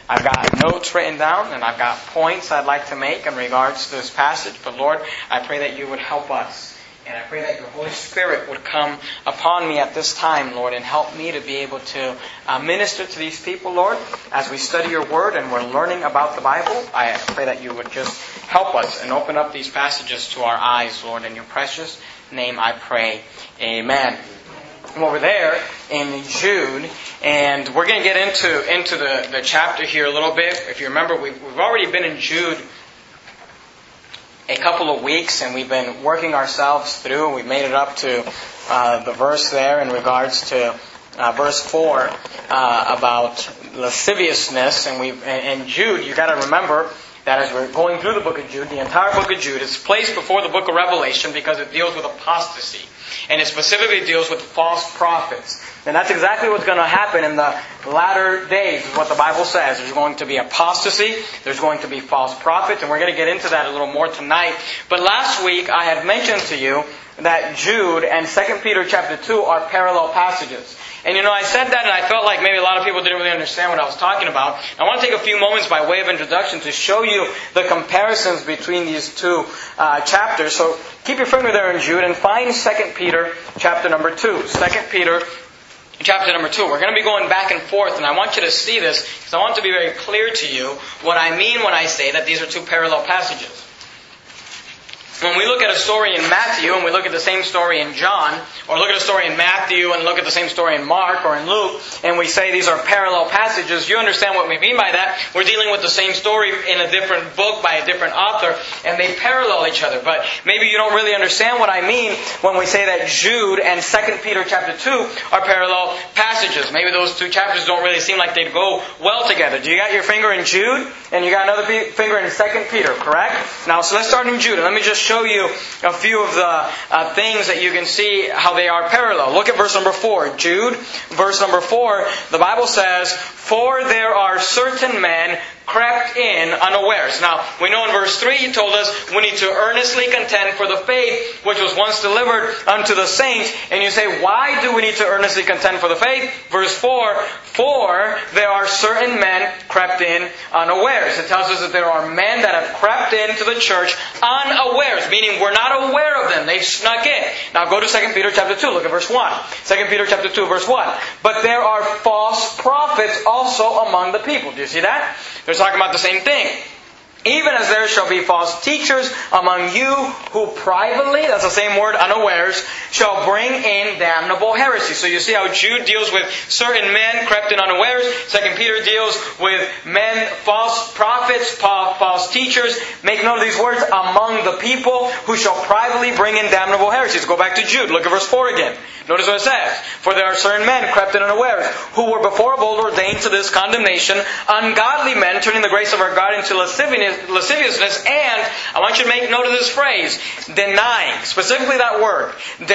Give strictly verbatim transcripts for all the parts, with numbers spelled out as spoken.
I've got notes written down and I've got points I'd like to make in regards to this passage. But Lord, I pray that you would help us. And I pray that your Holy Spirit would come upon me at this time, Lord, and help me to be able to uh, minister to these people, Lord, as we study your Word and we're learning about the Bible. I pray that you would just help us and open up these passages to our eyes, Lord. In your precious name I pray. Amen. Well, we're there in Jude, and we're going to get into into the, the chapter here a little bit. If you remember, we've, we've already been in Jude a couple of weeks, and we've been working ourselves through. We've made it up to uh, the verse there in regards to uh, verse four uh, about lasciviousness. And we and Jude, you got to remember that as we're going through the book of Jude, the entire book of Jude is placed before the book of Revelation because it deals with apostasy. And it specifically deals with false prophets. And that's exactly what's going to happen in the latter days, is what the Bible says. There's going to be apostasy, there's going to be false prophets, and we're going to get into that a little more tonight. But last week I had mentioned to you that Jude and Second Peter chapter two are parallel passages. And you know, I said that and I felt like maybe a lot of people didn't really understand what I was talking about. I want to take a few moments by way of introduction to show you the comparisons between these two uh, chapters. So keep your finger there in Jude and find Second Peter chapter number two. Second Peter chapter number two. We're going to be going back and forth, and I want you to see this because I want to be very clear to you what I mean when I say that these are two parallel passages. When we look at a story in Matthew and we look at the same story in John, or look at a story in Matthew and look at the same story in Mark or in Luke, and we say these are parallel passages, you understand what we mean by that. We're dealing with the same story in a different book by a different author, and they parallel each other. But maybe you don't really understand what I mean when we say that Jude and Second Peter chapter two are parallel passages. Maybe those two chapters don't really seem like they'd go well together. Do you got your finger in Jude? And you got another finger in Second Peter, correct? Now, so let's start in Jude. And let me just show you a few of the uh, things that you can see how they are parallel. Look at verse number four. Jude, verse number four, the Bible says, "For there are certain men crept in unawares." Now, we know in verse three, he told us we need to earnestly contend for the faith which was once delivered unto the saints. And you say, why do we need to earnestly contend for the faith? Verse four, "For there are certain men crept in unawares." It tells us that there are men that have crept into the church unawares, meaning we're not aware of them. They've snuck in. Now go to Second Peter chapter two. Look at verse one. Second Peter chapter two, verse one. "But there are false prophets also among the people." Do you see that? They're talking about the same thing. "Even as there shall be false teachers among you who privately," that's the same word, unawares, "shall bring in damnable heresy." So you see how Jude deals with certain men crept in unawares. Second Peter deals with men, false prophets, false teachers. Make note of these words, "among the people who shall privately bring in damnable heresies." Go back to Jude. Look at verse four again. Notice what it says. "For there are certain men crept in unawares, who were before of old ordained to this condemnation, ungodly men, turning the grace of our God into lasciviousness, lasciviousness, and," I want you to make note of this phrase, "denying," specifically that word,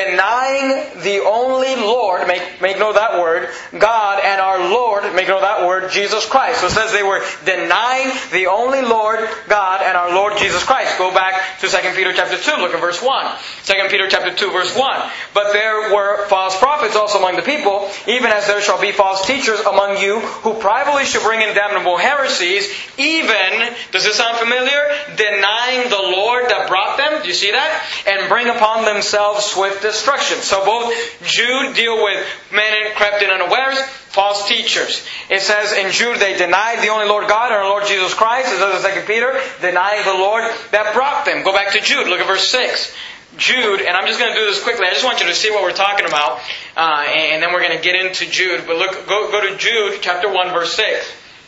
"denying the only Lord," make, make note of that word, "God and our Lord," make note of that word, "Jesus Christ." So it says they were denying the only Lord, God, and our Lord Jesus Christ. Go back to Second Peter chapter two, look at verse one. Second Peter chapter two, verse one. "But there were false prophets also among the people, even as there shall be false teachers among you, who privately shall bring in damnable heresies, even," does this sound familiar? "Denying the Lord that brought them," do you see that? "And bring upon themselves swift destruction." So both Jude deal with men crept in unawares, false teachers. It says in Jude they denied the only Lord God and our Lord Jesus Christ. It says in Second Peter, denying the Lord that brought them. Go back to Jude, look at verse six. Jude, and I'm just going to do this quickly. I just want you to see what we're talking about, uh, and then we're going to get into Jude. But look, go, go to Jude chapter one, verse six.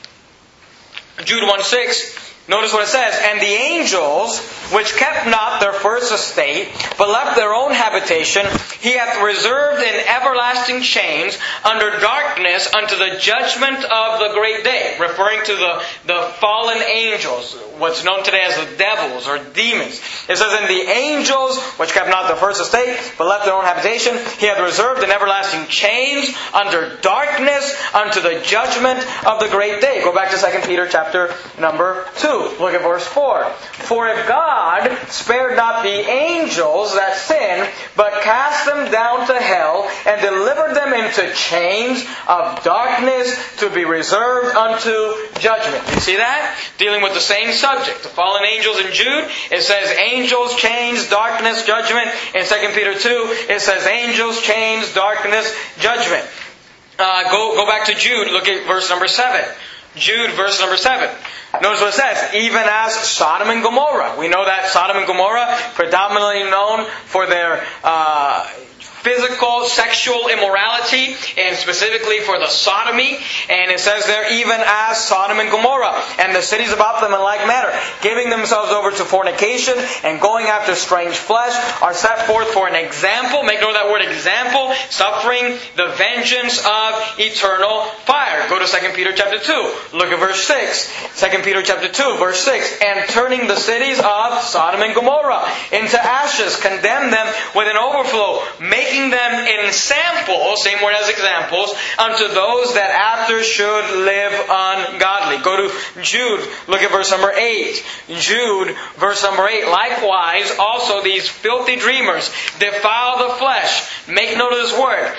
Jude one six. Notice what it says. "And the angels, which kept not their first estate, but left their own habitation, He hath reserved in everlasting chains under darkness unto the judgment of the great day." Referring to the, the fallen angels, what's known today as the devils or demons. It says, "And the angels, which kept not their first estate, but left their own habitation, He hath reserved in everlasting chains under darkness unto the judgment of the great day." Go back to Second Peter chapter number two. two. Look at verse four. For if God spared not the angels that sinned, but cast them down to hell, and delivered them into chains of darkness to be reserved unto judgment. You see that? Dealing with the same subject. The fallen angels in Jude, it says angels, chains, darkness, judgment. In Second Peter two, it says angels, chains, darkness, judgment. Uh, go, go back to Jude. Look at verse number seven. Jude, verse number seven. Notice what it says. Even as Sodom and Gomorrah. We know that Sodom and Gomorrah, predominantly known for their uh, physical, sexual immorality, and specifically for the sodomy. And it says there, even as Sodom and Gomorrah, and the cities about them in like manner, giving themselves over to fornication and going after strange flesh, are set forth for an example. Make note of that word example, suffering the vengeance of eternal fire. Go to Second Peter chapter two. Look at verse six. Second Peter chapter two, verse six. And turning the cities of Sodom and Gomorrah into ashes, condemn them with an overflow, making them in samples, same word as examples, unto those that after should live ungodly. Go to Jude, look at verse number eight. Jude, verse number eight. Likewise, also these filthy dreamers defile the flesh. Make note of this word.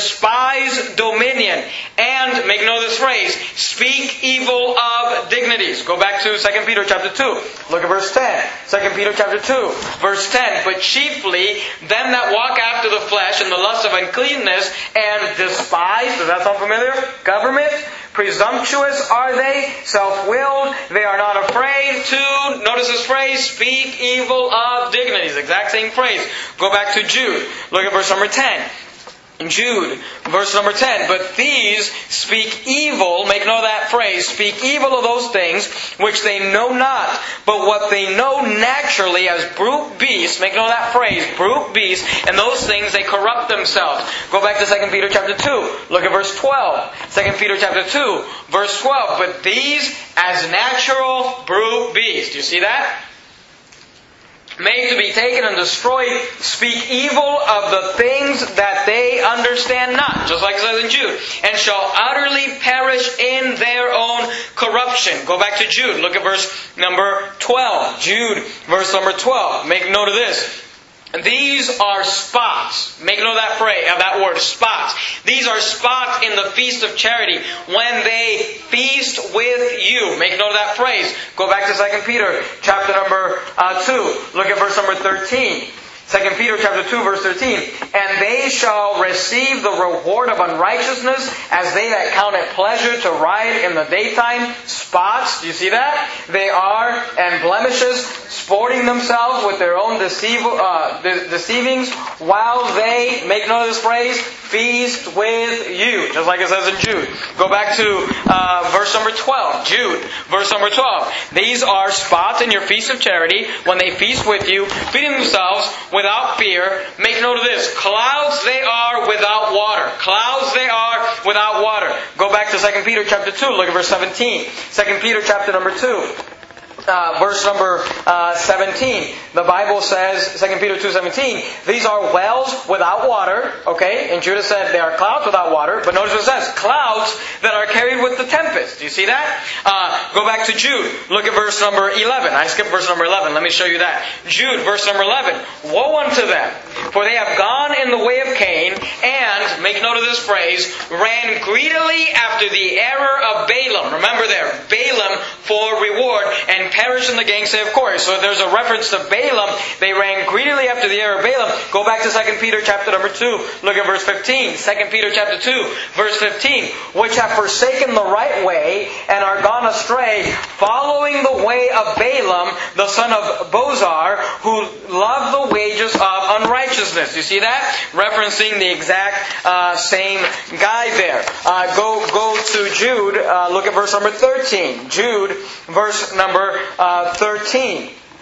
Despise dominion. And, make note of this phrase, speak evil of dignities. Go back to Second Peter chapter two. Look at verse ten. Second Peter chapter two, verse ten. But chiefly them that walk after the flesh and the lust of uncleanness, and despise, does that sound familiar? Government. Presumptuous are they, self-willed, they are not afraid to, notice this phrase, speak evil of dignities. Exact same phrase. Go back to Jude. Look at verse number ten. Jude, verse number ten. But these speak evil, make note of that phrase, speak evil of those things which they know not, but what they know naturally as brute beasts, make note of that phrase, brute beasts, and those things they corrupt themselves. Go back to Second Peter chapter two. Look at verse twelve. Second Peter chapter two, verse twelve. But these as natural brute beasts. Do you see that? Made to be taken and destroyed, speak evil of the things that they understand not. Just like it says in Jude. And shall utterly perish in their own corruption. Go back to Jude. Look at verse number twelve. Jude, verse number twelve. Make note of this. These are spots. Make note of that phrase, of that word, spots. These are spots in the feast of charity when they feast with you. Make note of that phrase. Go back to Second Peter chapter number uh, two. Look at verse number thirteen. Second Peter chapter two, verse thirteen. And they shall receive the reward of unrighteousness as they that count it pleasure to ride in the daytime. Spots. Do you see that? They are, and blemishes, sporting themselves with their own deceive, uh, de- deceivings, while they, make note of this phrase, feast with you. Just like it says in Jude. Go back to uh, verse number twelve. Jude, verse number twelve. These are spots in your feast of charity when they feast with you, feeding themselves without fear. Make note of this. Clouds they are without water. Clouds they are without water. Go back to Second Peter chapter two. Look at verse seventeen. Second Peter chapter number two. Uh, verse number uh, seventeen. The Bible says, Second Peter two seventeen, these are wells without water. Okay? And Judah said they are clouds without water. But notice what it says. Clouds that are carried with the tempest. Do you see that? Uh, go back to Jude. Look at verse number eleven. I skipped verse number eleven. Let me show you that. Jude, verse number eleven. Woe unto them, for they have gone in the way of Cain, and, make note of this phrase, ran greedily after the error of Balaam. Remember there, Balaam for reward, and perished in the gainsay of Korah. So there's a reference to Balaam. They ran greedily after the error of Balaam. Go back to Second Peter chapter number two. Look at verse fifteen. Second Peter chapter two, verse fifteen. Which have forsaken the right way, and are gone astray, following the way of Balaam, the son of Bozar, who loved the wages of unrighteousness. You see that? Referencing the exact uh, same guy there. Uh, go, go to Jude. Uh, look at verse number thirteen. Jude, verse number uh, thirteen.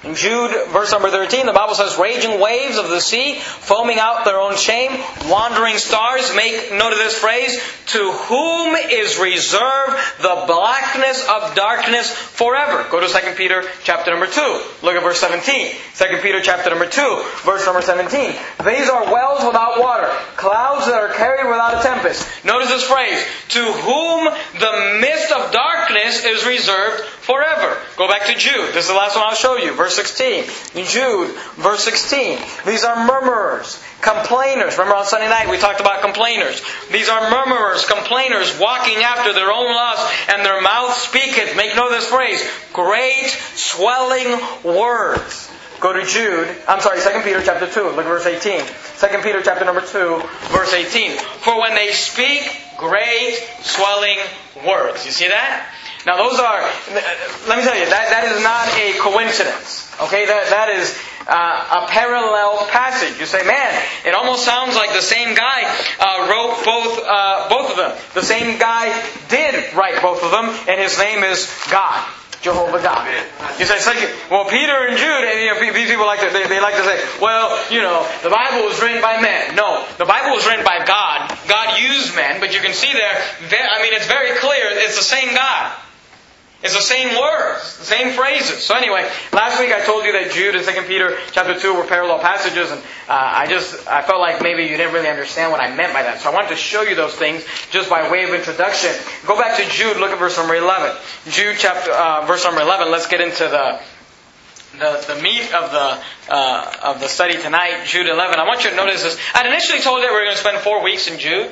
In Jude, verse number thirteen, the Bible says, raging waves of the sea, foaming out their own shame, wandering stars. Make note of this phrase, to whom is reserved the blackness of darkness forever. Go to Second Peter chapter number two. Look at verse seventeen. Second Peter chapter number two, verse number seventeen. These are wells without water, clouds that are carried without a tempest. Notice this phrase, to whom the mist of darkness is reserved forever. Go back to Jude. This is the last one I'll show you. Verse sixteen. In Jude, verse sixteen. These are murmurers, complainers. Remember on Sunday night we talked about complainers. These are murmurers, complainers, walking after their own lust, and their mouth speaketh. Make note of this phrase, great swelling words. Go to Jude, I'm sorry, Second Peter chapter two, look at verse eighteen. Second Peter chapter number two, verse eighteen. For when they speak great swelling words. You see that? Now those are, let me tell you, that, that is not a coincidence. Okay, that, that is uh, a parallel passage. You say, man, it almost sounds like the same guy uh, wrote both uh, both of them. The same guy did write both of them, and his name is God. Jehovah God. You say, well, Peter and Jude, and you know, these people like to, they, they like to say, well, you know, the Bible was written by men. No, the Bible was written by God. God used men, but you can see there, I mean, it's very clear, it's the same God. It's the same words, the same phrases. So anyway, last week I told you that Jude and Second Peter chapter two were parallel passages, and uh, I just I felt like maybe you didn't really understand what I meant by that. So I wanted to show you those things just by way of introduction. Go back to Jude. Look at verse number eleven. Jude chapter uh, verse number eleven. Let's get into the the, the meat of the uh, of the study tonight. Jude eleven. I want you to notice this. I initially told you that we were going to spend four weeks in Jude.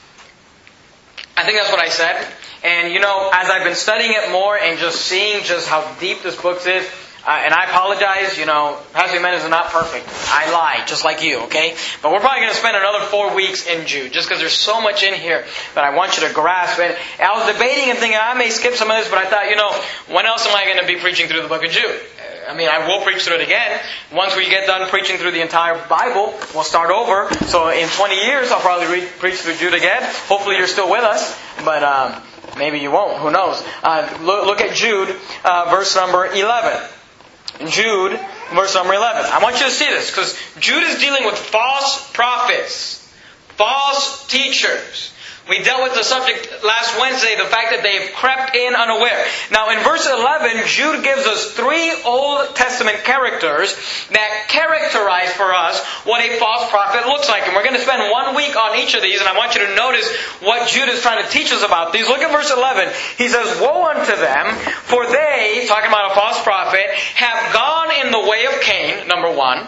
I think that's what I said. And you know, as I've been studying it more and just seeing just how deep this book is, uh, and I apologize, you know, Pastor Jimenez is not perfect. I lie, just like you, okay? But we're probably going to spend another four weeks in Jude, just because there's so much in here that I want you to grasp. And I was debating and thinking, I may skip some of this, but I thought, you know, when else am I going to be preaching through the book of Jude? I mean, I will preach through it again. Once we get done preaching through the entire Bible, we'll start over. So in twenty years, I'll probably re- preach through Jude again. Hopefully you're still with us, but um, maybe you won't. Who knows? Uh, look, look at Jude, uh, verse number eleven. Jude, verse number eleven. I want you to see this, because Jude is dealing with false prophets, false teachers. We dealt with the subject last Wednesday, the fact that they have crept in unaware. Now in verse eleven, Jude gives us three Old Testament characters that characterize for us what a false prophet looks like. And we're going to spend one week on each of these, and I want you to notice what Jude is trying to teach us about these. Look at verse eleven. He says, woe unto them, for they, talking about a false prophet, have gone in the way of Cain, number one,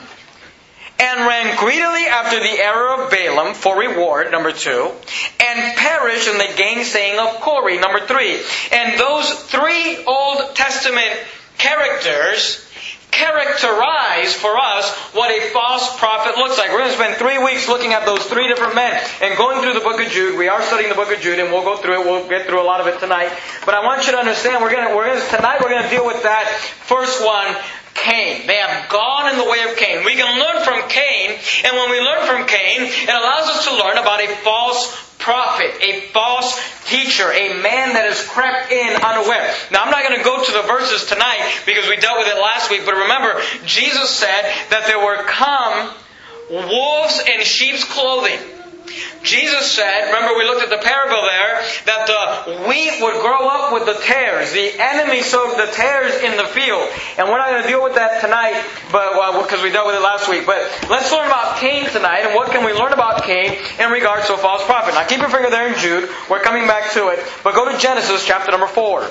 and ran greedily after the error of Balaam for reward, number two, and perished in the gainsaying of Corey, number three. And those three Old Testament characters characterize for us what a false prophet looks like. We're going to spend three weeks looking at those three different men and going through the book of Jude. We are studying the book of Jude, and we'll go through it. We'll get through a lot of it tonight. But I want you to understand, we're going to, we're going to tonight we're going to deal with that first one, Cain. They have gone in the way of Cain. We can learn from Cain, and when we learn from Cain, it allows us to learn about a false prophet, a false teacher, a man that has crept in unaware. Now, I'm not going to go to the verses tonight because we dealt with it last week, but remember, Jesus said that there were come wolves in sheep's clothing. Jesus said, remember we looked at the parable there, that the wheat would grow up with the tares. The enemy sowed the tares in the field. And we're not going to deal with that tonight, but well, because we dealt with it last week. But let's learn about Cain tonight, and what can we learn about Cain in regards to a false prophet. Now keep your finger there in Jude. We're coming back to it. But go to Genesis chapter number four.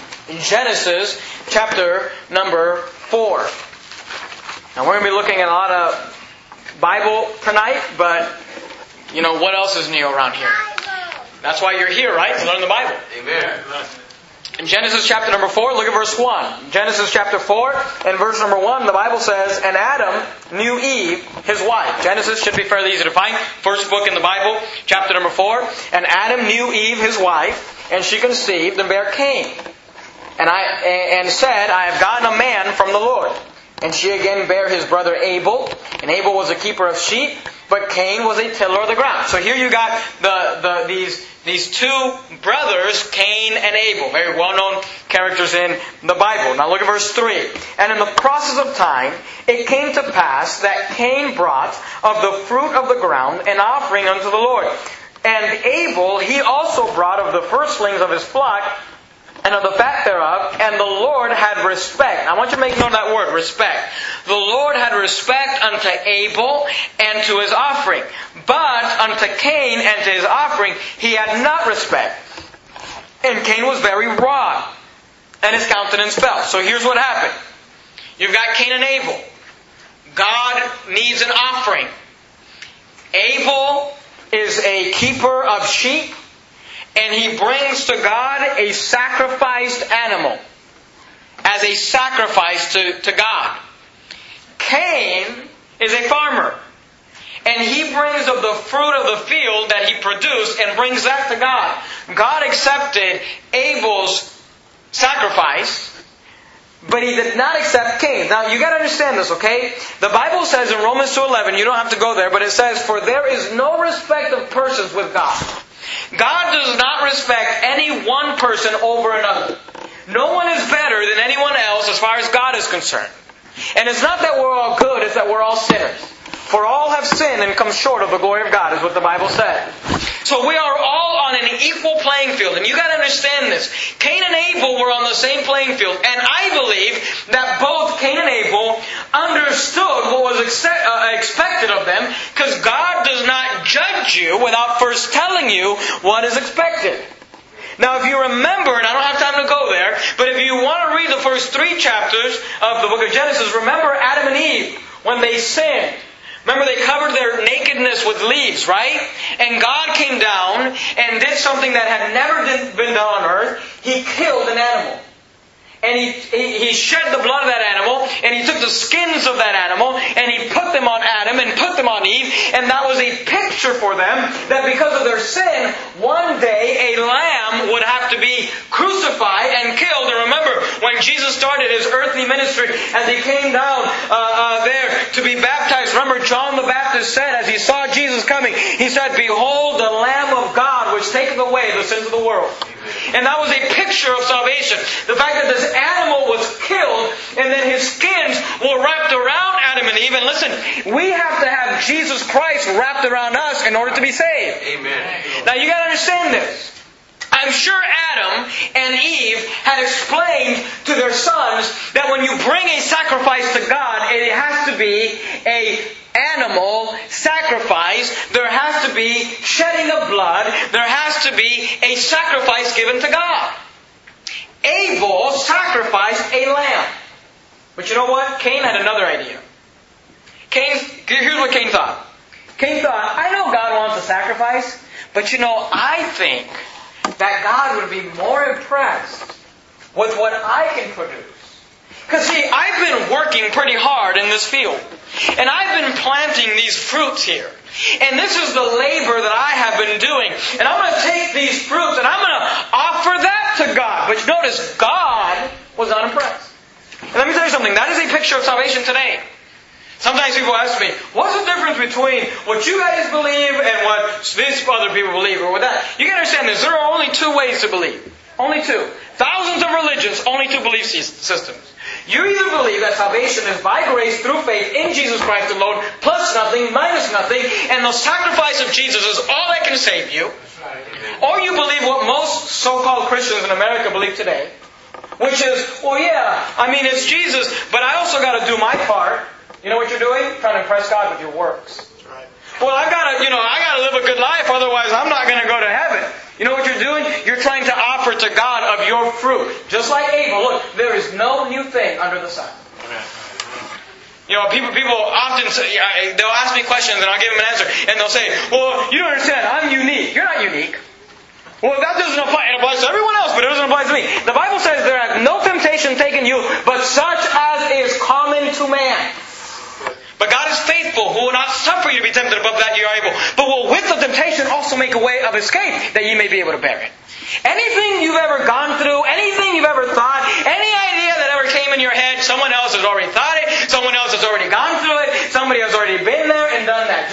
Genesis chapter number four. Now we're going to be looking at a lot of Bible tonight, but you know, what else is new around here? That's why you're here, right? To learn the Bible. Amen. In Genesis chapter number four, look at verse one. Genesis chapter four and verse number one, the Bible says, and Adam knew Eve, his wife. Genesis should be fairly easy to find. First book in the Bible, chapter number four. And Adam knew Eve, his wife, and she conceived and bare Cain. And I and said, I have gotten a man from the Lord. And she again bare his brother Abel. And Abel was a keeper of sheep, but Cain was a tiller of the ground. So here you got the, the these these two brothers, Cain and Abel, very well-known characters in the Bible. Now look at verse three. And in the process of time, it came to pass that Cain brought of the fruit of the ground an offering unto the Lord. And Abel, he also brought of the firstlings of his flock, and of the fat thereof, and the Lord had respect. I want you to make note of that word, respect. The Lord had respect unto Abel and to his offering. But unto Cain and to his offering he had not respect. And Cain was very wroth, and his countenance fell. So here's what happened. You've got Cain and Abel. God needs an offering. Abel is a keeper of sheep, and he brings to God a sacrificed animal as a sacrifice to, to God. Cain is a farmer, and he brings of the fruit of the field that he produced and brings that to God. God accepted Abel's sacrifice, but He did not accept Cain. Now, you got to understand this, okay? The Bible says in Romans two eleven, you don't have to go there, but it says, "For there is no respect of persons with God." God does not respect any one person over another. No one is better than anyone else as far as God is concerned. And it's not that we're all good, it's that we're all sinners. For all have sinned and come short of the glory of God, is what the Bible says. So we are all on an equal playing field. And you got to understand this. Cain and Abel were on the same playing field. And I believe that both Cain and Abel understood what was ex- uh, expected of them, because God does not judge you without first telling you what is expected. Now, if you remember, and I don't have time to go there, but if you want to read the first three chapters of the book of Genesis, remember Adam and Eve, when they sinned. Remember, they covered their nakedness with leaves, right? And God came down and did something that had never been done on earth. He killed an animal. And he, he, he shed the blood of that animal, and He took the skins of that animal, and He put them on Adam and put them on Eve, and that was a picture for them that because of their sin, one day a lamb would have to be crucified and killed. And remember, when Jesus started His earthly ministry, as He came down uh, uh, there to be baptized, remember John the Baptist said, as he saw Jesus coming, he said, "Behold the Lamb of God, which taketh away the sins of the world." And that was a picture of salvation. The fact that this animal was killed and then His skins were wrapped around Adam and Eve. And listen, we have to have Jesus Christ wrapped around us in order to be saved. Amen. Now you got to understand this. I'm sure Adam and Eve had explained to their sons that when you bring a sacrifice to God, it has to be a animal sacrifice. There has to be shedding of blood. There has to be a sacrifice given to God. Abel sacrificed a lamb. But you know what? Cain had another idea. Cain, here's what Cain thought. Cain thought, I know God wants a sacrifice, but you know, I think that God would be more impressed with what I can produce. Because see, I've been working pretty hard in this field. And I've been planting these fruits here. And this is the labor that I have been doing. And I'm going to take these fruits and I'm going to offer that to God. But notice, God was not impressed. And let me tell you something. That is a picture of salvation today. Sometimes people ask me, what's the difference between what you guys believe and what these other people believe, or what that? You can understand this. There are only two ways to believe. Only two. Thousands of religions, only two belief systems. You either believe that salvation is by grace through faith in Jesus Christ alone, plus nothing, minus nothing, and the sacrifice of Jesus is all that can save you. Or you believe what most so-called Christians in America believe today, which is, well, yeah, I mean, it's Jesus, but I also got to do my part. You know what you're doing? Trying to impress God with your works. Well, I gotta, you know, I gotta live a good life, otherwise I'm not going to go to heaven. You know what you're doing? You're trying to offer to God of your fruit. Just like Abel. Look, there is no new thing under the sun. You know, people people often say, they'll ask me questions and I'll give them an answer. And they'll say, well, you don't understand, I'm unique. You're not unique. Well, that doesn't apply. It applies to everyone else, but it doesn't apply to me. The Bible says there hath no temptation taken you, but such as is common to man. But God is faithful, who will not suffer you to be tempted above that you are able, but will with the temptation also make a way of escape, that you may be able to bear it. Anything you've ever gone through, anything you've ever thought, any idea that ever came in your head, someone else has already thought it, someone else has already gone through it, somebody has already been there and done that.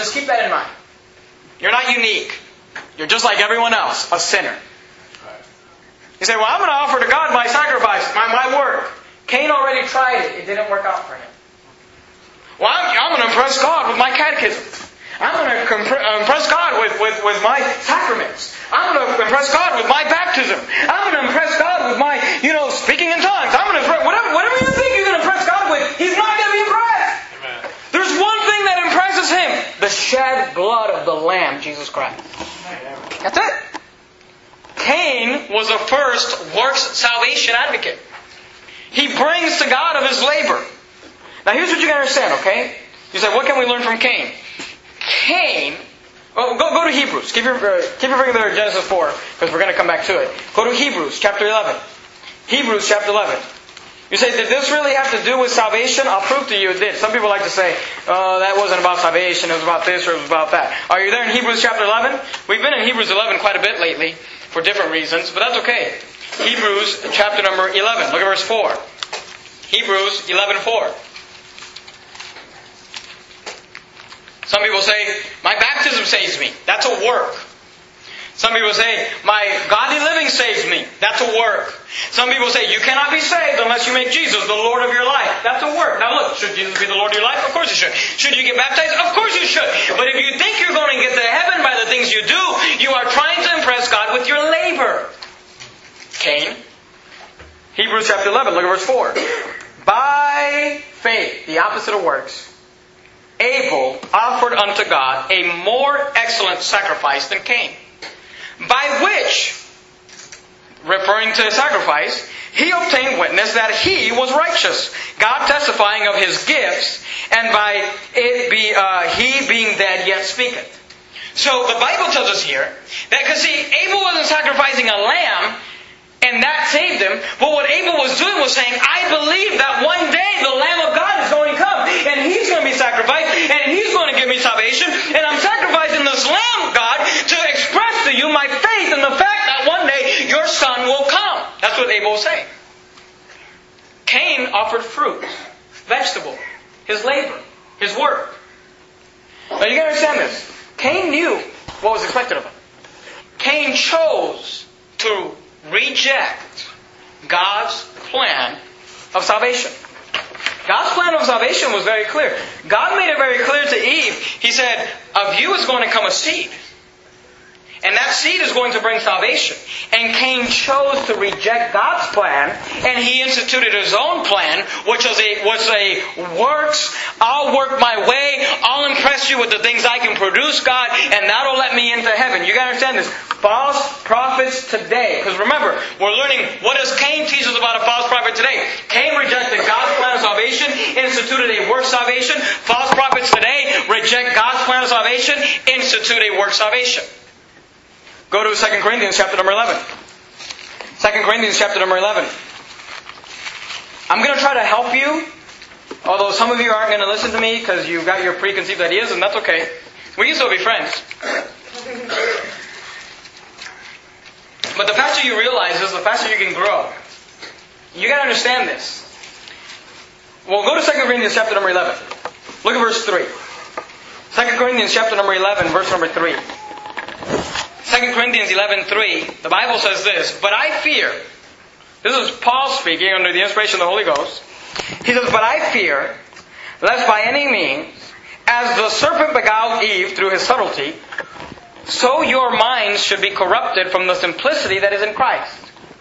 just keep that in mind. You're not unique. You're just like everyone else, a sinner. You say, well, I'm going to offer to God my sacrifice, my, my work. Cain already tried it. It didn't work out for him. Well, I'm, I'm going to impress God with my catechism. I'm going to impress God with, with, with my sacraments. I'm going to impress God with my baptism. I'm going to impress God with my, you know, speaking in tongues. I'm going to impress, whatever, whatever you think you're going to impress God with, He's not going to be impressed. Amen. There's one thing that impresses Him. The shed blood of the Lamb, Jesus Christ. That's it. Cain was a first works salvation advocate. He brings to God of his labor. Now here's what you got to understand, okay? You say, what can we learn from Cain? Cain, well, go, go to Hebrews. Keep your, uh, keep your finger there at Genesis four, because we're going to come back to it. Go to Hebrews chapter eleven. Hebrews chapter eleven. You say, did this really have to do with salvation? I'll prove to you it did. Some people like to say, oh, that wasn't about salvation, it was about this or it was about that. Are you there in Hebrews chapter eleven? We've been in Hebrews eleven quite a bit lately, for different reasons, but that's okay. Hebrews chapter number eleven. Look at verse four. Hebrews eleven four. Some people say, my baptism saves me. That's a work. Some people say, my godly living saves me. That's a work. Some people say, you cannot be saved unless you make Jesus the Lord of your life. That's a work. Now look, should Jesus be the Lord of your life? Of course you should. Should you get baptized? Of course you should. But if you think you're going to get to heaven by the things you do, you are trying to impress God with your labor. Cain. Hebrews chapter eleven, look at verse four. By faith, the opposite of works, Abel offered unto God a more excellent sacrifice than Cain, by which, referring to his sacrifice, he obtained witness that he was righteous, God testifying of his gifts, and by it be uh, he being dead yet speaketh. So the Bible tells us here that, because see, Abel wasn't sacrificing a lamb, and that saved him. But what Abel was doing was saying, I believe that one day the Lamb of God is going to come. And He's going to be sacrificed. And He's going to give me salvation. And I'm sacrificing this Lamb of God to express to you my faith in the fact that one day your Son will come. That's what Abel was saying. Cain offered fruit, vegetable, his labor, his work. Now you got to understand this. Cain knew what was expected of him. Cain chose to reject God's plan of salvation. God's plan of salvation was very clear. God made it very clear to Eve. He said, of you is going to come a seed. And that seed is going to bring salvation. And Cain chose to reject God's plan, and he instituted his own plan, which was a, was a works, I'll work my way, I'll impress you with the things I can produce, God, and that'll let me into heaven. You gotta understand this. False prophets today, because remember, we're learning what does Cain teach us about a false prophet today. Cain rejected God's plan of salvation, instituted a work salvation. False prophets today reject God's plan of salvation, institute a work salvation. Go to Second Corinthians chapter number eleven. Second Corinthians chapter number eleven. I'm going to try to help you, although some of you aren't going to listen to me because you've got your preconceived ideas, and that's okay. We can still be friends. But the faster you realize this, the faster you can grow. You got to understand this. Well, go to Second Corinthians chapter number eleven. Look at verse three. Second Corinthians chapter number eleven, verse number three. Second Corinthians eleven three, the Bible says this, but I fear, this is Paul speaking under the inspiration of the Holy Ghost. He says, but I fear, lest by any means, as the serpent beguiled Eve through his subtlety, so your minds should be corrupted from the simplicity that is in Christ.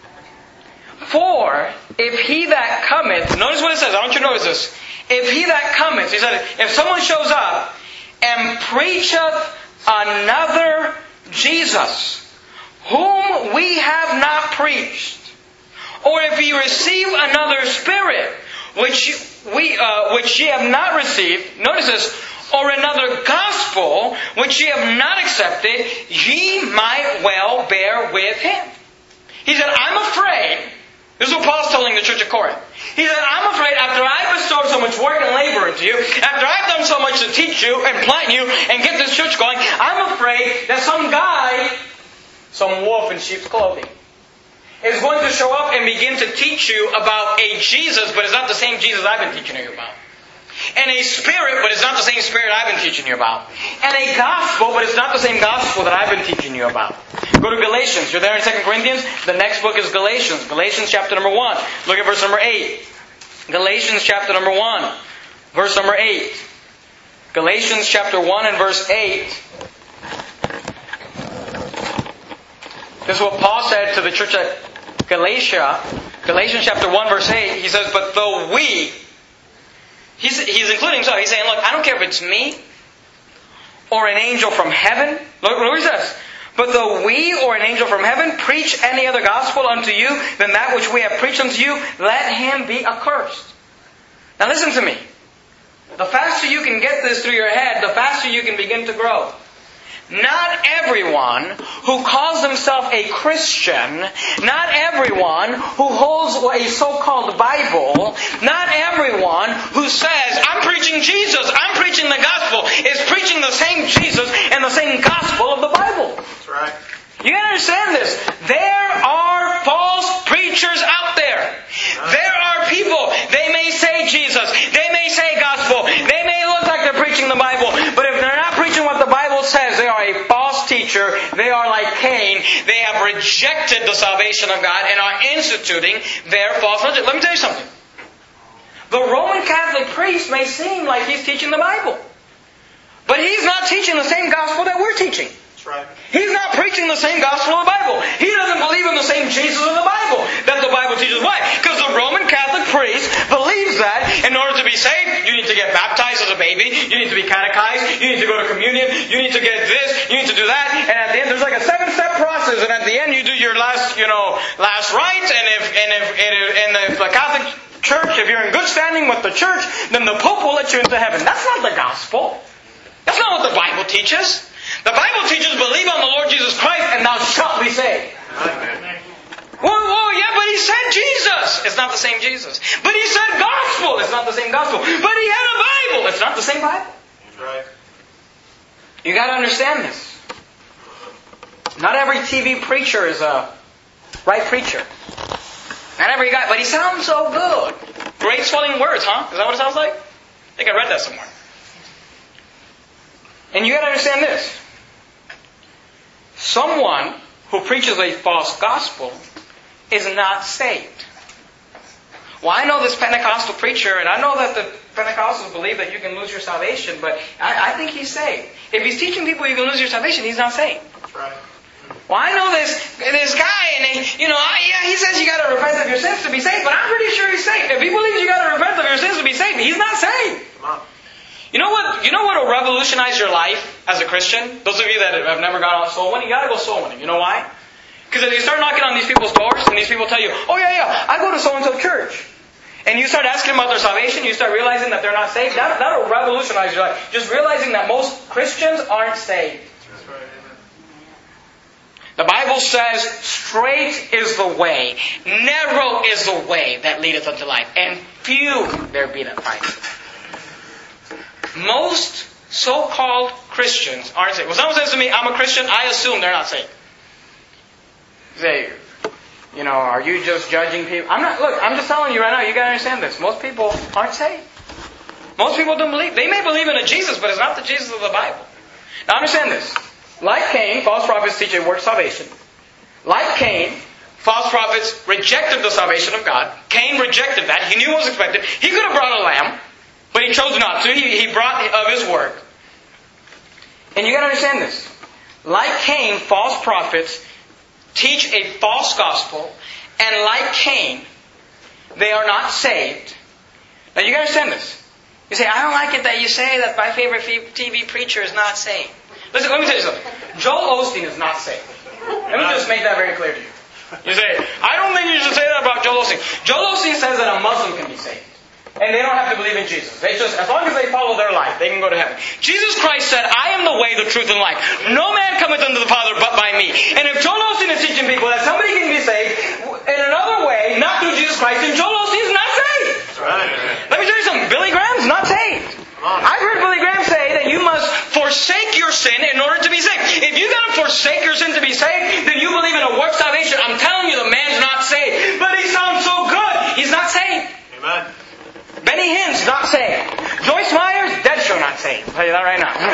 For if he that cometh, notice what it says, I want you to notice this. If he that cometh, he said, if someone shows up and preacheth another Jesus, whom we have not preached, or if ye receive another spirit, which we uh, which ye have not received, notice this, or another gospel, which ye have not accepted, ye might well bear with him. He said, I'm afraid, this is what Paul's telling the church of Corinth. He said, I'm afraid after I bestowed so much work and labor into you, after I've done so much to teach you and plant you and get this church going, I'm afraid that some guy, some wolf in sheep's clothing, is going to show up and begin to teach you about a Jesus, but it's not the same Jesus I've been teaching you about. And a Spirit, but it's not the same Spirit I've been teaching you about. And a gospel, but it's not the same gospel that I've been teaching you about. Go to Galatians. You're there in Second Corinthians? The next book is Galatians. Galatians chapter number one. Look at verse number eight. Galatians chapter number one. Verse number eight. Galatians chapter one and verse eight. This is what Paul said to the church at Galatia. Galatians chapter one verse eight. He says, but though we... He's, he's including himself. He's saying, look, I don't care if it's me or an angel from heaven. Look, look what he says. But though we or an angel from heaven preach any other gospel unto you than that which we have preached unto you, let him be accursed. Now listen to me. The faster you can get this through your head, the faster you can begin to grow. Not everyone who calls himself a Christian, not everyone who holds a so-called Bible, not everyone who says, I'm preaching Jesus, I'm preaching the gospel, is preaching the same Jesus and the same gospel of the Bible. That's right. You understand this? There are false preachers out there. There are people, they may say Jesus, they may say gospel, they may look like they're preaching the Bible, but if they're not preaching what the Bible says, they are a false teacher. They are like Cain. They have rejected the salvation of God and are instituting their false religion. Let me tell you something. The Roman Catholic priest may seem like he's teaching the Bible, but he's not teaching the same gospel that we're teaching. Right. He's not preaching the same gospel of the Bible. He doesn't believe in the same Jesus of the Bible that the Bible teaches. Why? Because the Roman Catholic priest believes that in order to be saved, you need to get baptized as a baby, you need to be catechized, you need to go to communion, you need to get this, you need to do that, and at the end there's like a seven-step process, and at the end you do your last, you know, last rites, and if and if and if the Catholic Church, if you're in good standing with the church, then the Pope will let you into heaven. That's not the gospel. That's not what the Bible teaches. The Bible teaches, believe on the Lord Jesus Christ and thou shalt be saved. Amen. Whoa, whoa, yeah, but he said Jesus. It's not the same Jesus. But he said gospel. It's not the same gospel. But he had a Bible. It's not the same Bible. Right. You got to understand this. Not every T V preacher is a right preacher. Not every guy, but he sounds so good. Great swelling words, huh? Is that what it sounds like? I think I read that somewhere. And you got to understand this. Someone who preaches a false gospel is not saved. Well, I know this Pentecostal preacher, and I know that the Pentecostals believe that you can lose your salvation, but I, I think he's saved. If he's teaching people you can lose your salvation, he's not saved. That's right. Well, I know this this guy, and he, you know, yeah, he says you got to repent of your sins to be saved, but I'm pretty sure he's saved. If he believes you got to repent of your sins to be saved, he's not saved. Come on. You know what? You know what will revolutionize your life as a Christian? Those of you that have never gone out soul winning, you got to go soul winning. You know why? Because if you start knocking on these people's doors, and these people tell you, "Oh yeah, yeah, I go to so and so church," and you start asking them about their salvation, you start realizing that they're not saved. That that'll revolutionize your life. Just realizing that most Christians aren't saved. That's right. Amen. The Bible says, "Straight is the way, narrow is the way that leadeth unto life, and few there be that find it." Most so-called Christians aren't saved. When someone says to me, I'm a Christian, I assume they're not saved. Say, you know, are you just judging people? I'm not, look, I'm just telling you right now, you gotta understand this. Most people aren't saved. Most people don't believe. They may believe in a Jesus, but it's not the Jesus of the Bible. Now understand this. Like Cain, false prophets teach a work salvation. Like Cain, false prophets rejected the salvation of God. Cain rejected that. He knew what was expected. He could have brought a lamb. But he chose not to. He, he brought of his work. And you got to understand this. Like Cain, false prophets teach a false gospel. And like Cain, they are not saved. Now you got to understand this. You say, I don't like it that you say that my favorite T V preacher is not saved. Listen, let me tell you something. Joel Osteen is not saved. Let me just make that very clear to you. You say, I don't think you should say that about Joel Osteen. Joel Osteen says that a Muslim can be saved. And they don't have to believe in Jesus. They just, as long as they follow their life, they can go to heaven. Jesus Christ said, I am the way, the truth, and life. No man cometh unto the Father but by me. And if Joel Osteen is teaching people that somebody can be saved in another way, not through Jesus Christ, then Joel Osteen is not saved. That's right. Let me tell you something. Billy Graham's not saved. I've heard Billy Graham say that you must forsake your sin in order to be saved. If you got to forsake your sin to be saved, then you believe in a work salvation. I'm telling you, the man's not saved. But he sounds so good. He's not saved. Amen. Benny Benny Hinn's not saved. Joyce Myers, dead sure not saved. I'll tell you that right now.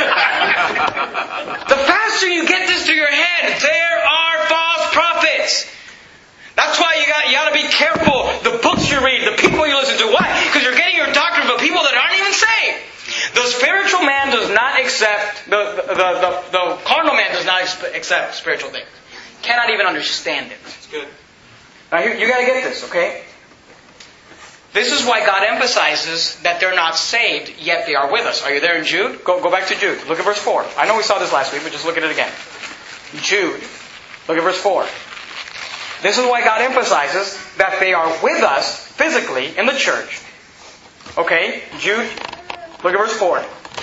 The faster you get this to your head, there are false prophets. That's why you got you got to be careful. The books you read, the people you listen to. Why? Because you're getting your doctrine from people that aren't even saved. The spiritual man does not accept the the the, the, the carnal man does not accept spiritual things. Cannot even understand it. That's good. Now you, you got to get this, okay? This is why God emphasizes that they're not saved, yet they are with us. Are you there in Jude? Go go back to Jude. Look at verse four. I know we saw this last week, but just look at it again. Jude. Look at verse four. This is why God emphasizes that they are with us physically in the church. Okay, Jude, look at verse four.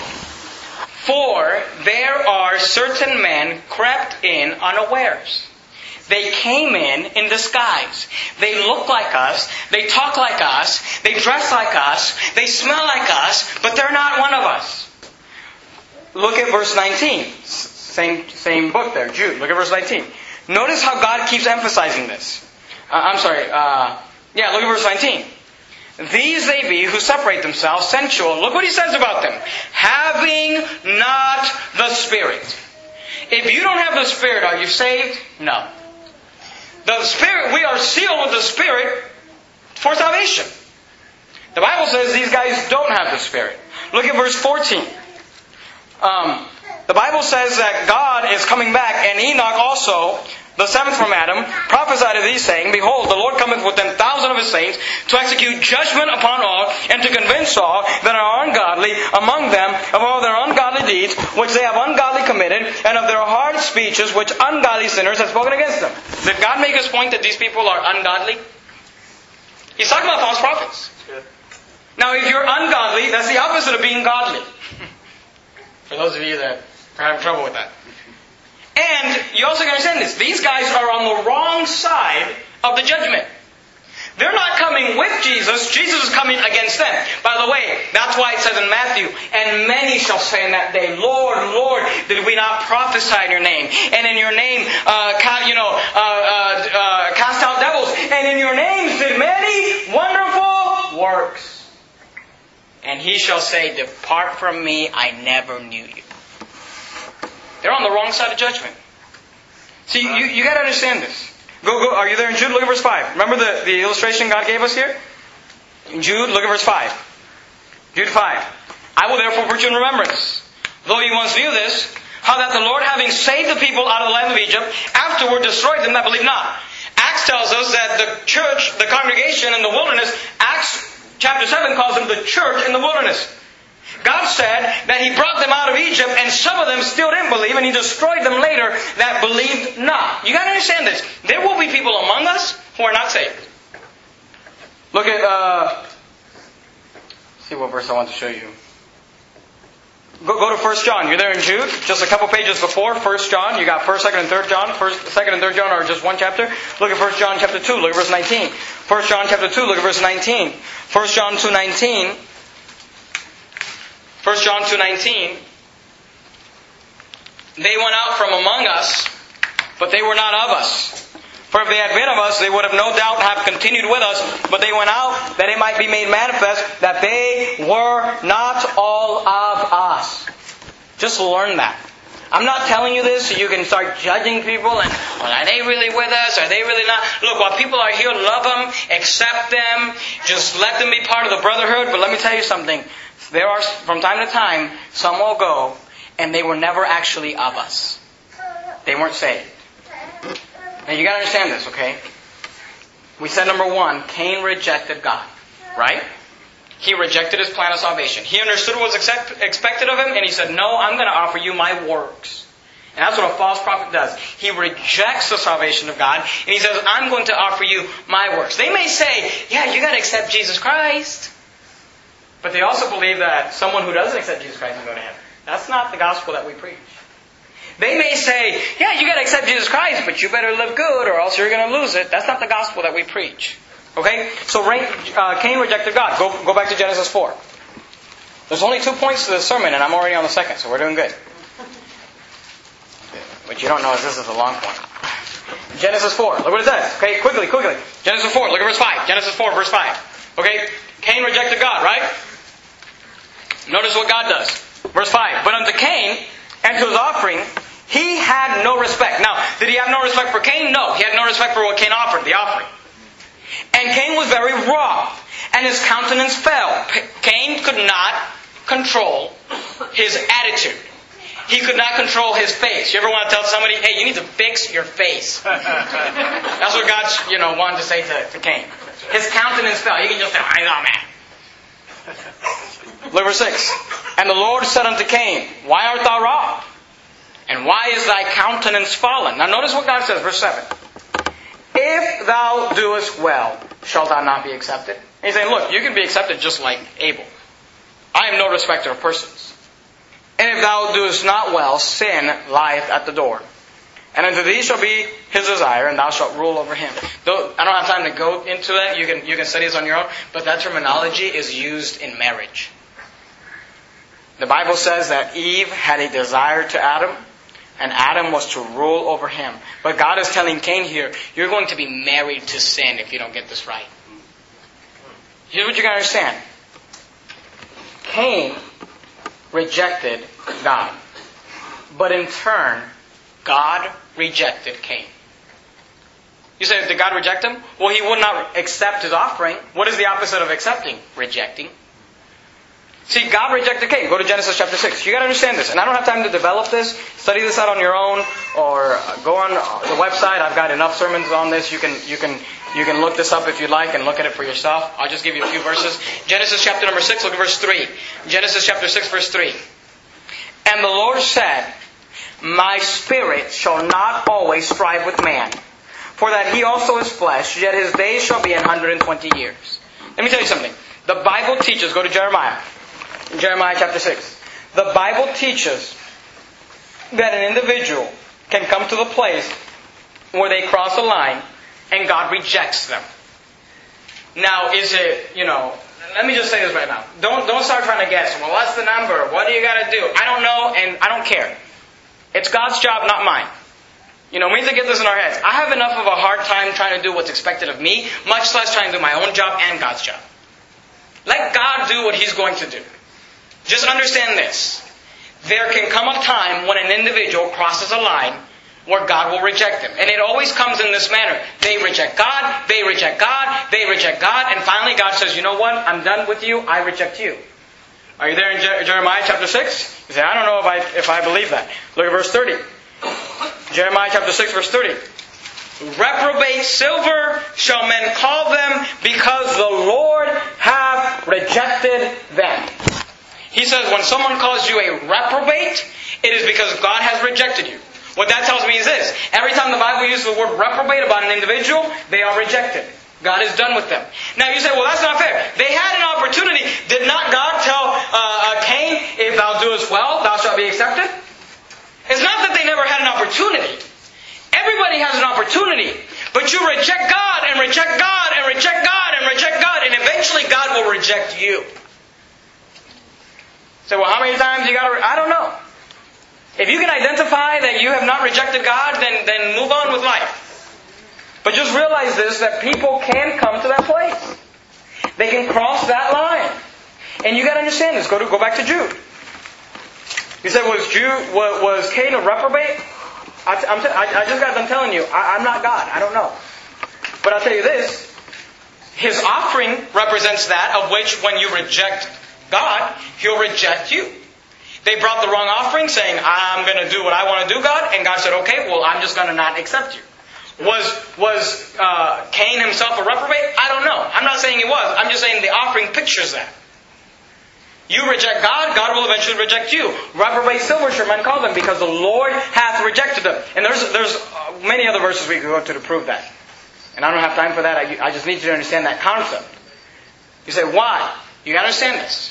For there are certain men crept in unawares. They came in in disguise. They look like us. They talk like us. They dress like us. They smell like us, but they're not one of us. Look at verse nineteen. Same, same book there, Jude. Look at verse nineteen. Notice how God keeps emphasizing this. Uh, I'm sorry. Uh, yeah, look at verse nineteen. These they be who separate themselves, sensual. Look what he says about them. Having not the Spirit. If you don't have the Spirit, are you saved? No. The Spirit, we are sealed with the Spirit for salvation. The Bible says these guys don't have the Spirit. Look at verse fourteen. Um, the Bible says that God is coming back, and Enoch also, the seventh from Adam, prophesied of these, saying, Behold, the Lord cometh with ten thousand of His saints to execute judgment upon all, and to convince all that are ungodly among them of all their ungodly deeds, which they have ungodly committed, and of their hard speeches, which ungodly sinners have spoken against them. Did God make His point that these people are ungodly? He's talking about false prophets. Now, if you're ungodly, that's the opposite of being godly. For those of you that are having trouble with that. And you also got to understand this. These guys are on the wrong side of the judgment. They're not coming with Jesus. Jesus is coming against them. By the way, that's why it says in Matthew, and many shall say in that day, Lord, Lord, did we not prophesy in your name? And in your name, uh, ca- you know, uh, uh, uh, cast out devils. And in your names did many wonderful works. And he shall say, Depart from me, I never knew you. They're on the wrong side of judgment. See, you, you got to understand this. Go, go. Are you there in Jude? Look at verse five. Remember the, the illustration God gave us here? In Jude, look at verse five. Jude five. I will therefore put you in remembrance, though you once knew this, how that the Lord, having saved the people out of the land of Egypt, afterward destroyed them that believe not. Acts tells us that the church, the congregation in the wilderness, Acts chapter seven calls them the church in the wilderness. God said that He brought them out of Egypt, and some of them still didn't believe, and He destroyed them later that believed not. You got to understand this. There will be people among us who are not saved. Look at, uh, let's see what verse I want to show you. Go, go to First John. You're there in Jude, just a couple pages before First John. You got First, Second, and Third John. First, Second, and Third John are just one chapter. Look at First John chapter two. Look at verse nineteen. First John chapter two. Look at verse nineteen. First John two nineteen. First John two nineteen. They went out from among us, but they were not of us. For if they had been of us, they would have no doubt have continued with us. But they went out that it might be made manifest that they were not all of us. Just learn that. I'm not telling you this so you can start judging people and, well, are they really with us? Are they really not? Look, while people are here, love them, accept them, just let them be part of the brotherhood. But let me tell you something. There are, from time to time, some will go, and they were never actually of us. They weren't saved. Now you gotta understand this, okay? We said number one, Cain rejected God. Right? He rejected His plan of salvation. He understood what was accept, expected of him, and he said, no, I'm going to offer you my works. And that's what a false prophet does. He rejects the salvation of God, and he says, I'm going to offer you my works. They may say, yeah, you got to accept Jesus Christ. But they also believe that someone who doesn't accept Jesus Christ will go to heaven. That's not the gospel that we preach. They may say, yeah, you got to accept Jesus Christ, but you better live good or else you're going to lose it. That's not the gospel that we preach. Okay? So uh, Cain rejected God. Go, go back to Genesis four. There's only two points to this sermon, and I'm already on the second, so we're doing good. What you don't know is this is a long point. Genesis four. Look what it says. Okay, quickly, quickly. Genesis four. Look at verse five. Genesis four, verse five. Okay, Cain rejected God, right? Notice what God does. Verse five. But unto Cain and to his offering, he had no respect. Now, did he have no respect for Cain? No. He had no respect for what Cain offered, the offering. And Cain was very wroth, and his countenance fell. Cain could not control his attitude. He could not control his face. You ever want to tell somebody, hey, you need to fix your face? That's what God, you know, wanted to say to, to Cain. His countenance fell. He can just say, I know, man. Look at verse six. And the Lord said unto Cain, why art thou wroth? And why is thy countenance fallen? Now notice what God says, verse seven. If thou doest well, shalt thou not be accepted? And he's saying, look, you can be accepted just like Abel. I am no respecter of persons. And if thou doest not well, sin lieth at the door. And unto thee shall be his desire, and thou shalt rule over him. Though I don't have time to go into that, you can you can study this on your own, but that terminology is used in marriage. The Bible says that Eve had a desire to Adam, and Adam was to rule over him. But God is telling Cain here, you're going to be married to sin if you don't get this right. Here's what you got to understand. Cain rejected God. But in turn, God rejected Cain. You say, did God reject him? Well, he would not accept his offering. What is the opposite of accepting? Rejecting. See, God rejected Cain. Go to Genesis chapter six. You got to understand this. And I don't have time to develop this. Study this out on your own, or go on the website. I've got enough sermons on this. You can you can you can look this up if you like and look at it for yourself. I'll just give you a few verses. Genesis chapter number six. Look at verse three. Genesis chapter six, verse three. And the Lord said, my spirit shall not always strive with man, for that he also is flesh, yet his days shall be an hundred and twenty years. Let me tell you something. The Bible teaches, go to Jeremiah. Jeremiah chapter six. The Bible teaches that an individual can come to the place where they cross a line and God rejects them. Now, is it, you know, let me just say this right now. Don't don't start trying to guess. Well, what's the number? What do you got to do? I don't know, and I don't care. It's God's job, not mine. You know, we need to get this in our heads. I have enough of a hard time trying to do what's expected of me, much less trying to do my own job and God's job. Let God do what He's going to do. Just understand this. There can come a time when an individual crosses a line where God will reject them. And it always comes in this manner. They reject God, they reject God, they reject God, and finally God says, you know what? I'm done with you, I reject you. Are you there in Je- Jeremiah chapter six? You say, I don't know if I if I believe that. Look at verse thirty. Jeremiah chapter six, verse thirty. Reprobate silver shall men call them, because the Lord hath rejected them. He says when someone calls you a reprobate, it is because God has rejected you. What that tells me is this. Every time the Bible uses the word reprobate about an individual, they are rejected. God is done with them. Now you say, well, that's not fair. They had an opportunity. Did not God tell uh, uh, Cain, if thou doest well, thou shalt be accepted? It's not that they never had an opportunity. Everybody has an opportunity. But you reject God and reject God and reject God and reject God, and eventually God will reject you. So, well, how many times you got to... Re- I don't know. If you can identify that you have not rejected God, then, then move on with life. But just realize this, that people can come to that place. They can cross that line. And you got to understand this. Go to go back to Jude. You said, was Jude, was, was Cain a reprobate? I, I'm t- I, I just got done telling you, I, I'm not God. I don't know. But I'll tell you this. His offering represents that of which when you reject God, He'll reject you. They brought the wrong offering saying, I'm going to do what I want to do, God. And God said, okay, well, I'm just going to not accept you. Was was uh, Cain himself a reprobate? I don't know. I'm not saying he was. I'm just saying the offering pictures that. You reject God, God will eventually reject you. Reprobate silver shall men call them, because the Lord hath rejected them. And there's there's uh, many other verses we could go to to prove that. And I don't have time for that. I, I just need you to understand that concept. You say, why? You got to understand this.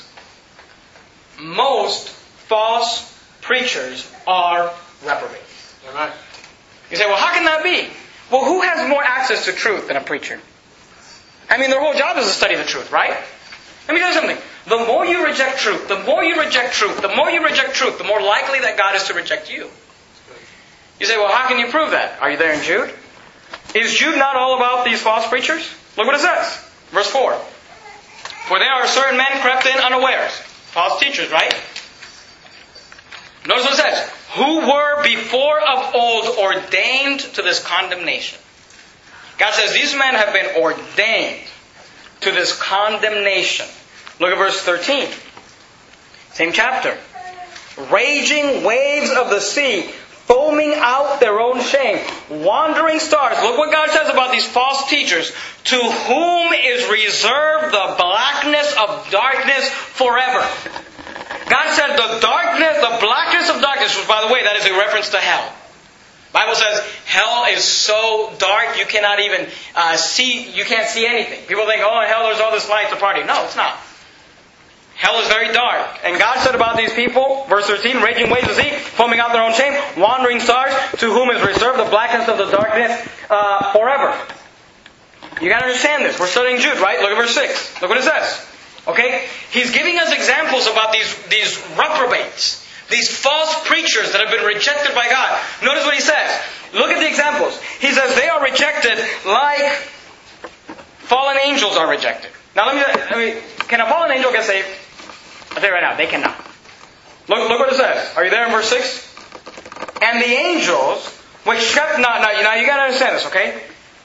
Most false preachers are reprobates. Amen. You say, well, how can that be? Well, who has more access to truth than a preacher? I mean, their whole job is to study the truth, right? Let me tell you something. The more you reject truth, the more you reject truth, the more you reject truth, the more likely that God is to reject you. You say, well, how can you prove that? Are you there in Jude? Is Jude not all about these false preachers? Look what it says. Verse four. For there are certain men crept in unawares. False teachers, right? Notice what it says. Who were before of old ordained to this condemnation. God says these men have been ordained to this condemnation. Look at verse thirteen. Same chapter. Raging waves of the sea, foaming out their own shame. Wandering stars. Look what God says about these false teachers. To whom is reserved the blackness of darkness forever. God said the darkness, the blackness of darkness, which by the way, that is a reference to hell. The Bible says hell is so dark you cannot even uh, see, you can't see anything. People think, oh, in hell there's all this light to party. No, it's not. Hell is very dark. And God said about these people, verse thirteen, raging waves of the sea, foaming out their own shame, wandering stars, to whom is reserved the blackness of the darkness uh, forever. You got to understand this. We're studying Jude, right? Look at verse six. Look what it says. Okay? He's giving us examples about these, these reprobates. These false preachers that have been rejected by God. Notice what he says. Look at the examples. He says they are rejected like fallen angels are rejected. Now let me, I mean, can a fallen angel get saved? I'll tell you right now, they cannot. Look, look what it says. Are you there in verse six? And the angels, which kept not, now, now you got to understand this, okay?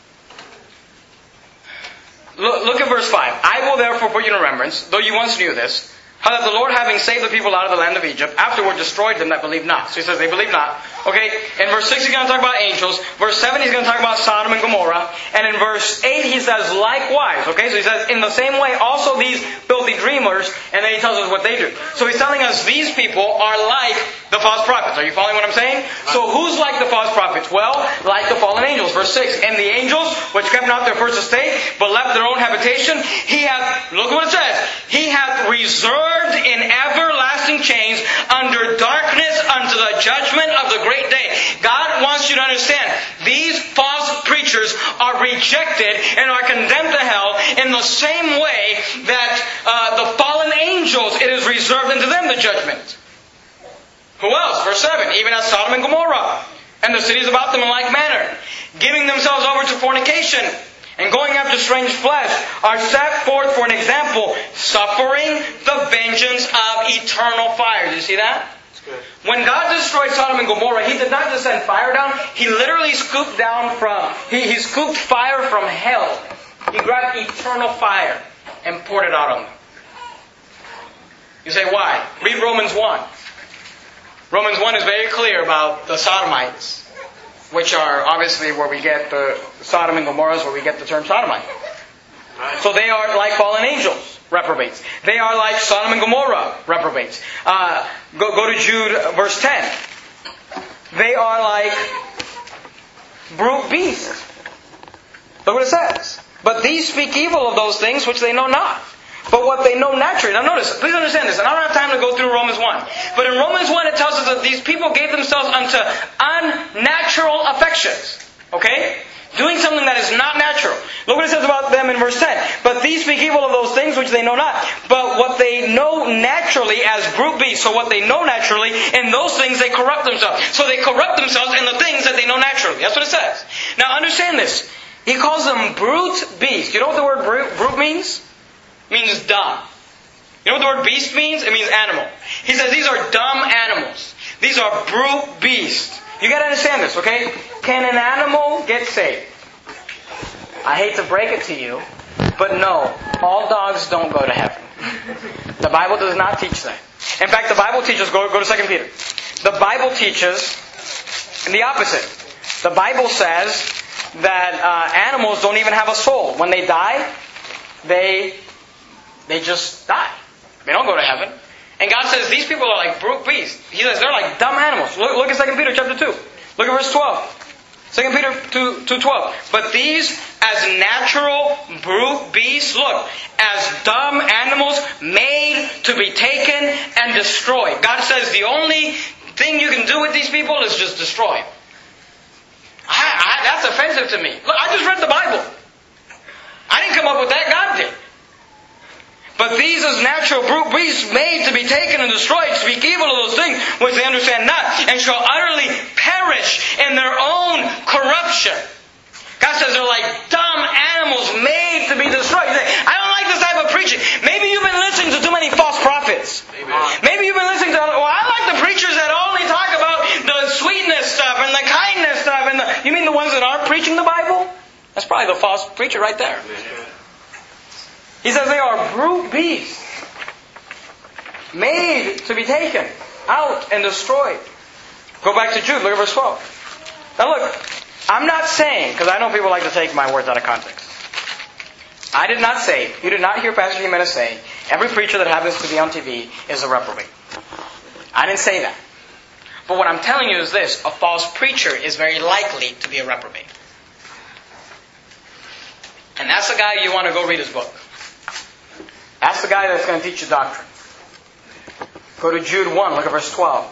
Look, look at verse five. I will therefore put you in remembrance, though you once knew this, how that the Lord, having saved the people out of the land of Egypt, afterward destroyed them that believed not. So he says they believe not. Okay, in verse six he's going to talk about angels. Verse seven he's going to talk about Sodom and Gomorrah. And in verse eight he says likewise. Okay, so he says in the same way also these filthy dreamers. And then he tells us what they do. So he's telling us these people are like the false prophets. Are you following what I'm saying? So who's like the false prophets? Well, like the fallen angels. Verse six. And the angels, which kept not their first estate, but left their own habitation, he hath, look what it says, he hath reserved in everlasting chains under darkness unto the judgment of the great day. God wants you to understand, these false preachers are rejected and are condemned to hell in the same way that uh, the fallen angels, it is reserved unto them the judgment. Who else? Verse seven. Even as Sodom and Gomorrah and the cities about them in like manner, giving themselves over to fornication and going after strange flesh, are set forth for an example, suffering the vengeance of eternal fire. Did you see that? That's good. When God destroyed Sodom and Gomorrah, He did not just send fire down. He literally scooped down from, He, he scooped fire from hell. He grabbed eternal fire and poured it out on them. You say, why? Read Romans one. Romans one is very clear about the Sodomites, which are obviously where we get the Sodom and Gomorrah, is where we get the term sodomite. Right. So they are like fallen angels, reprobates. They are like Sodom and Gomorrah, reprobates. Uh, go, go to Jude, verse ten. They are like brute beasts. Look what it says. But these speak evil of those things which they know not. But what they know naturally. Now notice, please understand this. And I don't have time to go through Romans one. But in Romans one it tells us that these people gave themselves unto unnatural affections. Okay? Doing something that is not natural. Look what it says about them in verse ten. But these speak evil of those things which they know not. But what they know naturally as brute beasts. So what they know naturally, in those things they corrupt themselves. So they corrupt themselves in the things that they know naturally. That's what it says. Now understand this. He calls them brute beasts. You know what the word brute, brute means? It means dumb. You know what the word beast means? It means animal. He says these are dumb animals. These are brute beasts. You got to understand this, okay? Can an animal get saved? I hate to break it to you, but no, all dogs don't go to heaven. The Bible does not teach that. In fact, the Bible teaches, go, go to Second Peter. The Bible teaches the opposite. The Bible says that uh, animals don't even have a soul. When they die, they they just die. They don't go to heaven. And God says these people are like brute beasts. He says they're like dumb animals. Look, look at Second Peter chapter two. Look at verse twelve. Second Peter two twelve. But these as natural brute beasts, look, as dumb animals made to be taken and destroyed. God says the only thing you can do with these people is just destroy them. I, I, that's offensive to me. Look, I just read the Bible. I didn't come up with that. God did. But these as natural brute beasts made to be taken and destroyed speak evil of those things which they understand not, and shall utterly perish in their own corruption. God says they're like dumb animals made to be destroyed. You say, I don't like this type of preaching. Maybe false preacher right there. He says they are brute beasts, made to be taken out and destroyed. Go back to Jude, look at verse twelve. Now look, I'm not saying, because I know people like to take my words out of context. I did not say, you did not hear Pastor Jimenez say, every preacher that happens to be on T V is a reprobate. I didn't say that. But what I'm telling you is this, a false preacher is very likely to be a reprobate. And that's the guy you want to go read his book. That's the guy that's going to teach you doctrine. Go to Jude one, look at verse twelve.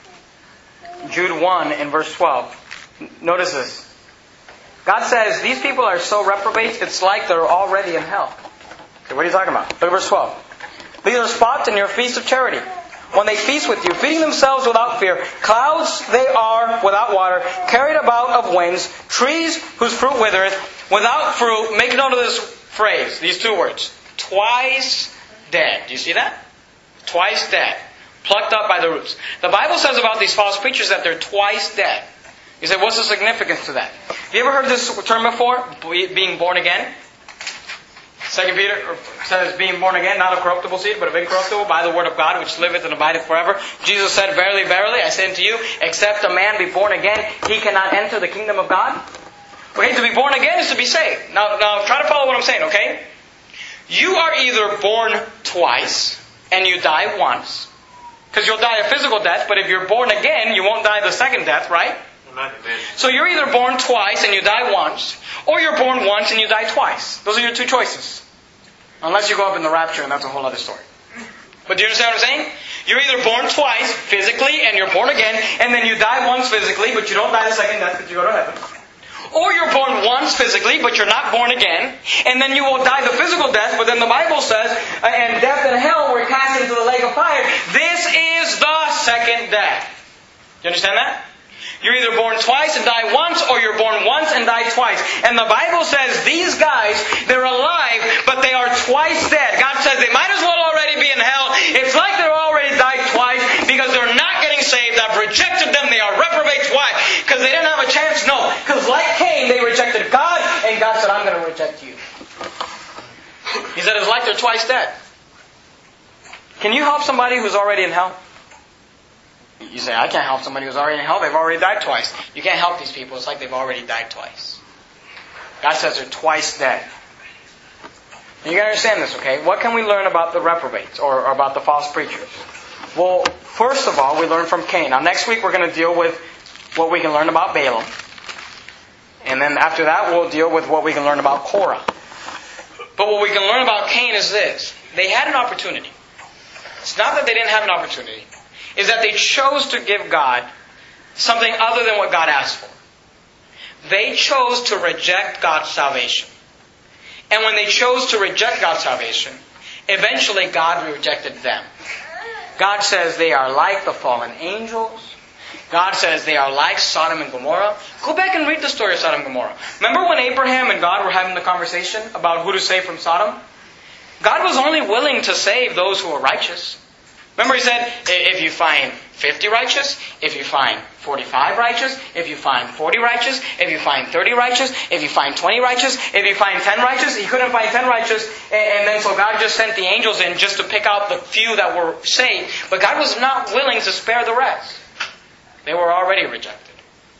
Jude one in verse twelve. Notice this. God says, these people are so reprobates, it's like they're already in hell. Okay, what are you talking about? Look at verse twelve. These are spots in your feast of charity, when they feast with you, feeding themselves without fear. Clouds they are without water, carried about of winds, trees whose fruit withereth, without fruit. Make note of this phrase, these two words. Twice dead. Do you see that? Twice dead. Plucked up by the roots. The Bible says about these false preachers that they're twice dead. You say, what's the significance to that? Have you ever heard this term before? Being born again? Second Peter says, being born again, not of corruptible seed, but of incorruptible, by the word of God, which liveth and abideth forever. Jesus said, verily, verily, I say unto you, except a man be born again, he cannot enter the kingdom of God. Okay, to be born again is to be saved. Now, now try to follow what I'm saying, okay? You are either born twice, and you die once. Because you'll die a physical death, but if you're born again, you won't die the second death, right? Amen. So you're either born twice and you die once, or you're born once and you die twice. Those are your two choices. Unless you go up in the rapture, and that's a whole other story. But do you understand what I'm saying? You're either born twice, physically, and you're born again, and then you die once physically, but you don't die the second death because you go to heaven. Or you're born once physically, but you're not born again, and then you will die the physical death, but then the Bible says, and death and hell were cast into the lake of fire. This is the second death. You understand that? You're either born twice and die once, or you're born once and die twice. And the Bible says these guys, they're alive, but they are twice dead. God says they might as well already be in hell. It's like they're already died twice because they're not getting saved. I've rejected them. They are reprobates. Why? Because they didn't have a chance? No. Because like Cain, they rejected God, and God said, I'm going to reject you. He said it's like they're twice dead. Can you help somebody who's already in hell? You say, I can't help somebody who's already in hell. They've already died twice. You can't help these people. It's like they've already died twice. God says they're twice dead. And you got to understand this, okay? What can we learn about the reprobates or, or about the false preachers? Well, first of all, we learn from Cain. Now, next week we're going to deal with what we can learn about Balaam. And then after that, we'll deal with what we can learn about Korah. But what we can learn about Cain is this. They had an opportunity. It's not that they didn't have an opportunity. Is that they chose to give God something other than what God asked for. They chose to reject God's salvation. And when they chose to reject God's salvation, eventually God rejected them. God says they are like the fallen angels. God says they are like Sodom and Gomorrah. Go back and read the story of Sodom and Gomorrah. Remember when Abraham and God were having the conversation about who to save from Sodom? God was only willing to save those who were righteous. Remember he said, if you find fifty righteous, if you find forty-five righteous, if you find forty righteous, if you find thirty righteous, if you find twenty righteous, if you find ten righteous, he couldn't find ten righteous, and then so God just sent the angels in just to pick out the few that were saved. But God was not willing to spare the rest. They were already rejected.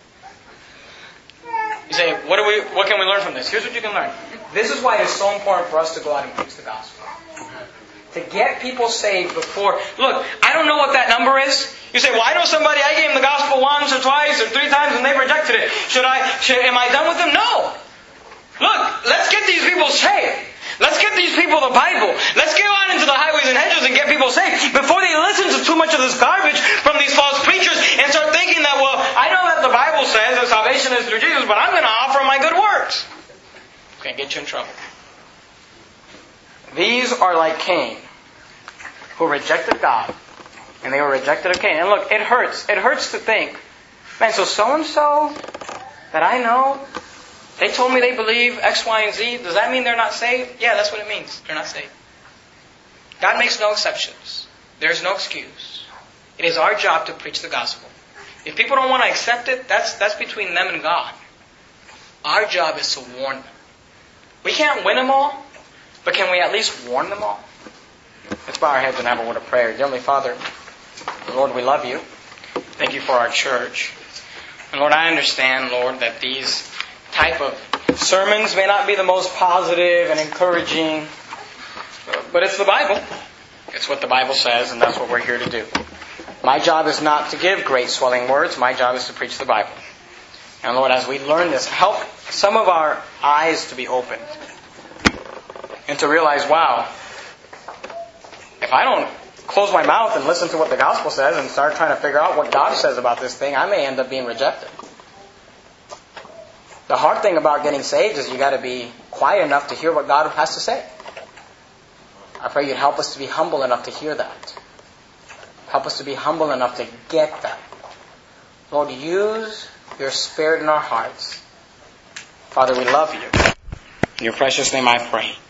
You say, what do we? What can we learn from this? Here's what you can learn. This is why it's so important for us to go out and preach the gospel. To get people saved before... Look, I don't know what that number is. You say, well, I know somebody, I gave them the gospel once or twice or three times and they rejected it. Should I, should, am I done with them? No. Look, let's get these people saved. Let's get these people the Bible. Let's go out into the highways and hedges and get people saved before they listen to too much of this garbage from these false preachers and start thinking that, well, I know that the Bible says that salvation is through Jesus, but I'm going to offer my good works. Okay, get you in trouble. These are like Cain, who rejected God, and they were rejected of Cain. And look, it hurts. It hurts to think, man, so so-and-so that I know, they told me they believe X, Y, and Z. Does that mean they're not saved? Yeah, that's what it means. They're not saved. God makes no exceptions. There's no excuse. It is our job to preach the gospel. If people don't want to accept it, that's, that's between them and God. Our job is to warn them. We can't win them all, but can we at least warn them all? Let's bow our heads and have a word of prayer. Dear Heavenly Father, Lord, we love you. Thank you for our church. And Lord, I understand, Lord, that these type of sermons may not be the most positive and encouraging, but it's the Bible. It's what the Bible says, and that's what we're here to do. My job is not to give great swelling words. My job is to preach the Bible. And Lord, as we learn this, help some of our eyes to be opened and to realize, wow, if I don't close my mouth and listen to what the gospel says and start trying to figure out what God says about this thing, I may end up being rejected. The hard thing about getting saved is you got to be quiet enough to hear what God has to say. I pray you'd help us to be humble enough to hear that. Help us to be humble enough to get that. Lord, use your Spirit in our hearts. Father, we love you. In your precious name I pray.